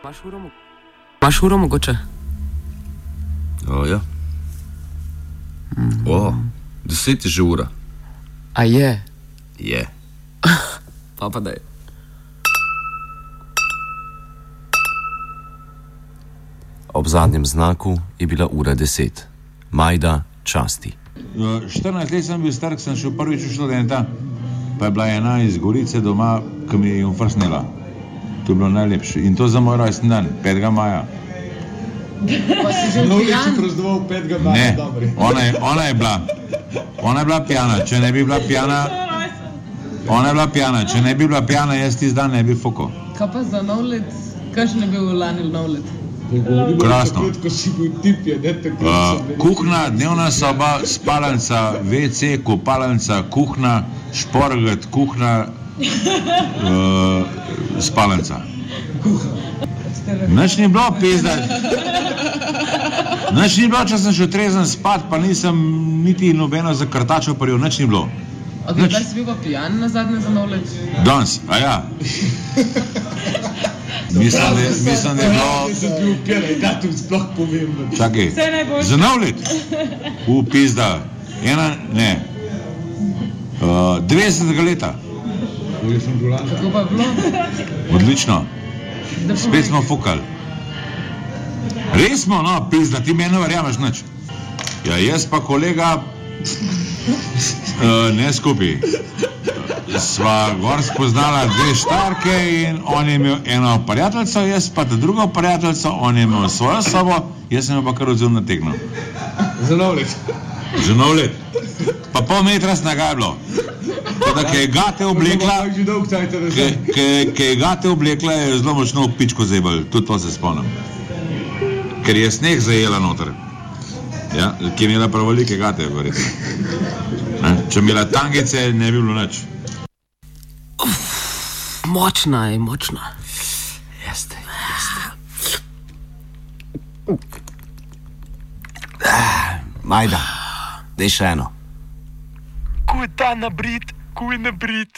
Imaš uro mogoče? Ja. 10 je že ura. A je? Je. Pa daj. Ob zadnjem znaku je bila ura 10. Majda časti. 14 let sem bil star, sem šel prvič v študenta, pa je bila ena iz Gorice doma, ki mi je umfrsnila. To je bilo najlepše. In to za moj rojstni dan, 5. maja. Pa si že pijan? Praznoval 5. maja, Ne, dobri. ona je bila pijana, če ne bi bila pijana, ona je bila pijana, če ne bi bila pijana, jaz tisti dan ne bi fukal. Kaj pa za nov let? Kakšen je bil lani nov let? Krasno. Takrat, ko si bil tip, je ne tako. Kuhna, dnevna soba, spalnica, WC, kopalnica, kuhna, šporget, kuhna, spalnica. Nič ni bilo, pizda. Nič ni bilo, če sem šel trezen spat, pa nisem niti nobeno zakrtačo prijel, nič ni bilo. Okay, kdaj si bil pa pijan na zadnje za nov let? Danes, a ja. Mislim, da je bilo... Nisem bil upiraj, datum sploh pomemben. Čakaj, za nov let? Pizda. 90. leta. Kako pa je bilo? Odlično. Spet smo fukali. Res smo, no, pizda, ti meni ne verjameš nič. Ja, jaz pa kolega, ne skupaj. Sva gor spoznala 2 štarke in on je imel eno prijateljco, jaz pa ta drugo prijateljco, on je imel svojo sobo, jaz sem jo pa kar odzul na tegno. Za nov let. Za nov let. Pa pol metra snega je bilo. Tako da, ki je gate oblekla, ki je gate oblekla, je zelo močno v pičko zebal, tudi to se spomnim. Ker je sneg zajela noter. Ja, ki je imela prav velike gate, verjetno. Če imela tangice, ne bi bilo nič. Močna je, močna. Jeste. Majda, daj še eno. Kuj ta nabrit, kuj nabrit.